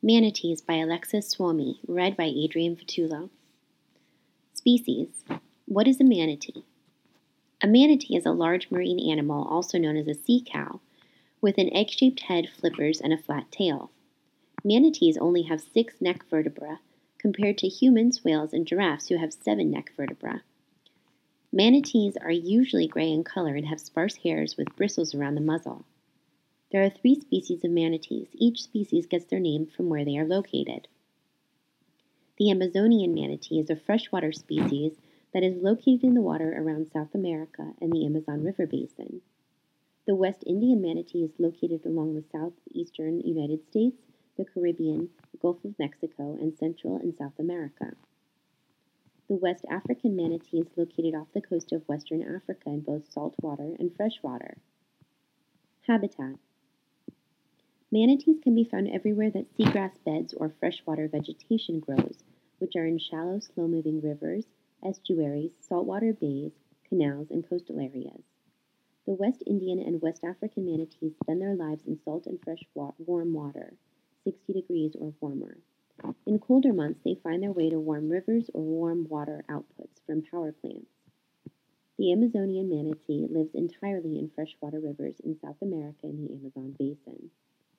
Manatees by Alexis Swamy, read by Adrian Vitullo. Species. What is a manatee? A manatee is a large marine animal, also known as a sea cow, with an egg-shaped head, flippers, and a flat tail. Manatees only have 6 neck vertebrae, compared to humans, whales, and giraffes who have 7 neck vertebrae. Manatees are usually gray in color and have sparse hairs with bristles around the muzzle. There are 3 species of manatees. Each species gets their name from where they are located. The Amazonian manatee is a freshwater species that is located in the water around South America and the Amazon River basin. The West Indian manatee is located along the southeastern United States, the Caribbean, the Gulf of Mexico, and Central and South America. The West African manatee is located off the coast of Western Africa in both saltwater and freshwater. Habitat. Manatees can be found everywhere that seagrass beds or freshwater vegetation grows, which are in shallow, slow-moving rivers, estuaries, saltwater bays, canals, and coastal areas. The West Indian and West African manatees spend their lives in salt and fresh warm water, 60 degrees or warmer. In colder months, they find their way to warm rivers or warm water outputs from power plants. The Amazonian manatee lives entirely in freshwater rivers in South America and the Amazon basin.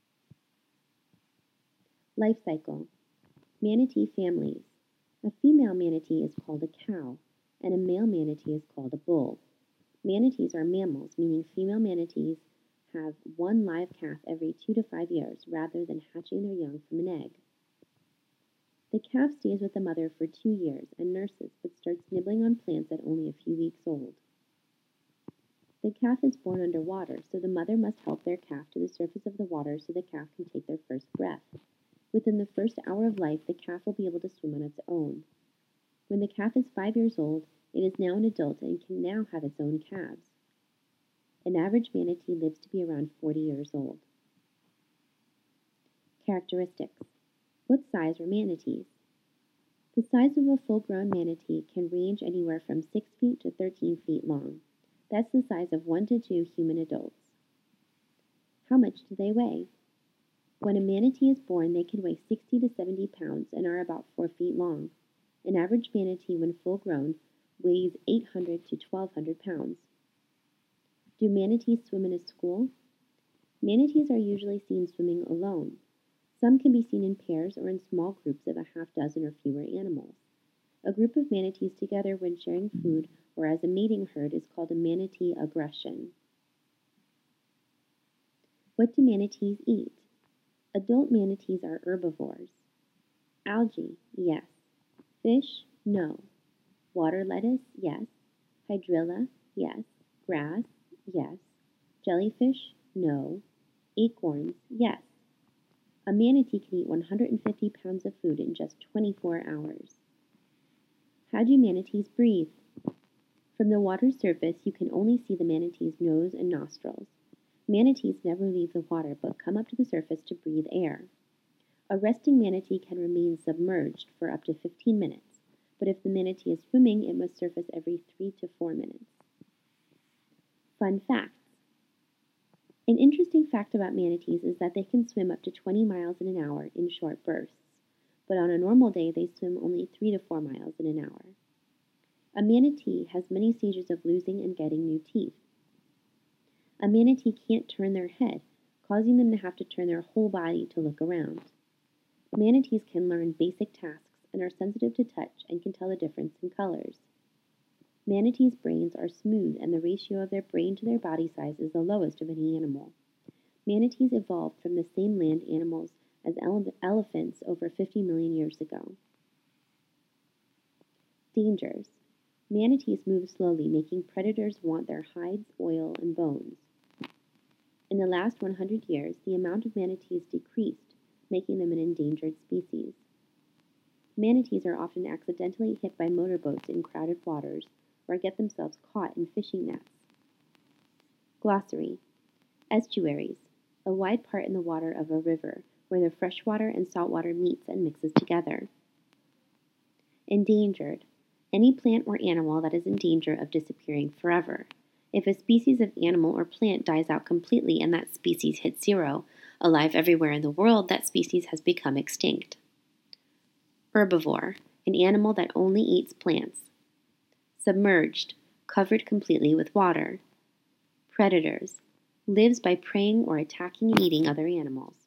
Life cycle. Manatee families. A female manatee is called a cow, and a male manatee is called a bull. Manatees are mammals, meaning female manatees have 1 live calf every 2 to 5 years, rather than hatching their young from an egg. The calf stays with the mother for 2 years and nurses, but starts nibbling on plants at only a few weeks old. The calf is born underwater, so the mother must help their calf to the surface of the water so the calf can take their first breath. Within the first hour of life, the calf will be able to swim on its own. When the calf is 5 years old, it is now an adult and can now have its own calves. An average manatee lives to be around 40 years old. Characteristics. What size are manatees? The size of a full-grown manatee can range anywhere from 6 feet to 13 feet long. That's the size of 1 to 2 human adults. How much do they weigh? When a manatee is born, they can weigh 60 to 70 pounds and are about 4 feet long. An average manatee, when full-grown, weighs 800 to 1,200 pounds. Do manatees swim in a school? Manatees are usually seen swimming alone. Some can be seen in pairs or in small groups of a half dozen or fewer animals. A group of manatees together when sharing food or as a mating herd is called a manatee aggression. What do manatees eat? Adult manatees are herbivores. Algae, yes. Fish, no. Water lettuce, yes. Hydrilla, yes. Grass, yes. Jellyfish, no. Acorns, yes. A manatee can eat 150 pounds of food in just 24 hours. How do manatees breathe? From the water's surface, you can only see the manatee's nose and nostrils. Manatees never leave the water but come up to the surface to breathe air. A resting manatee can remain submerged for up to 15 minutes, but if the manatee is swimming, it must surface every 3 to 4 minutes. Fun facts. An interesting fact about manatees is that they can swim up to 20 miles in an hour in short bursts, but on a normal day they swim only 3 to 4 miles in an hour. A manatee has many stages of losing and getting new teeth. A manatee can't turn their head, causing them to have to turn their whole body to look around. Manatees can learn basic tasks and are sensitive to touch and can tell the difference in colors. Manatees' brains are smooth and the ratio of their brain to their body size is the lowest of any animal. Manatees evolved from the same land animals as elephants over 50 million years ago. Dangers. Manatees move slowly, making predators want their hides, oil, and bones. In the last 100 years, the amount of manatees decreased, making them an endangered species. Manatees are often accidentally hit by motorboats in crowded waters or get themselves caught in fishing nets. Glossary. Estuaries, a wide part in the water of a river where the freshwater and saltwater meets and mixes together. Endangered, any plant or animal that is in danger of disappearing forever. If a species of animal or plant dies out completely and that species hits zero, alive everywhere in the world, that species has become extinct. Herbivore, an animal that only eats plants. Submerged, covered completely with water. Predators, lives by preying or attacking and eating other animals.